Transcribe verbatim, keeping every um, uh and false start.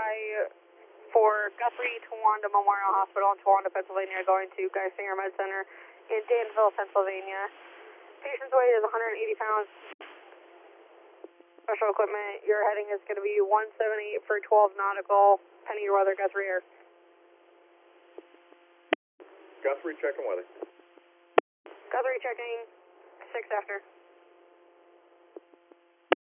fly for Guthrie, Towanda Memorial Hospital in Towanda, Pennsylvania, going to Geisinger Med Center in Danville, Pennsylvania. Patient's weight is one hundred eighty pounds. Special equipment, your heading is going to be one seven eight for twelve nautical, pending your weather, Guthrie Air. Guthrie, checking weather. Guthrie checking, six after.